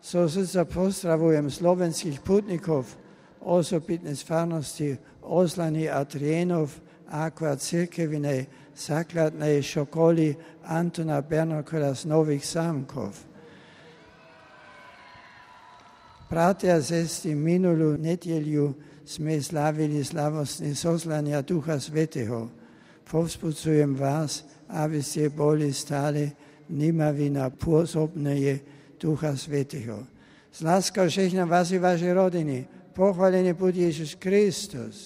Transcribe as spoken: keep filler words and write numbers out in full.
Zo srdca pozdravujem slovenských putnikov, osobitne z farnosti Ozlany a Trienov, ako a cirkevnej základnej školy Antona Bernokola z Nových Zámkov. Bratia a sestry, minulú nedeľu sme slávili slavnostné zoslania Ducha Svätého. Povzbudzujem vás, aby ste boli stále vnímaví na pôsobenie Ducha Svätého. S láskou žehnám vás i vaše rodiny. Pochválený buď Ježiš Kristus.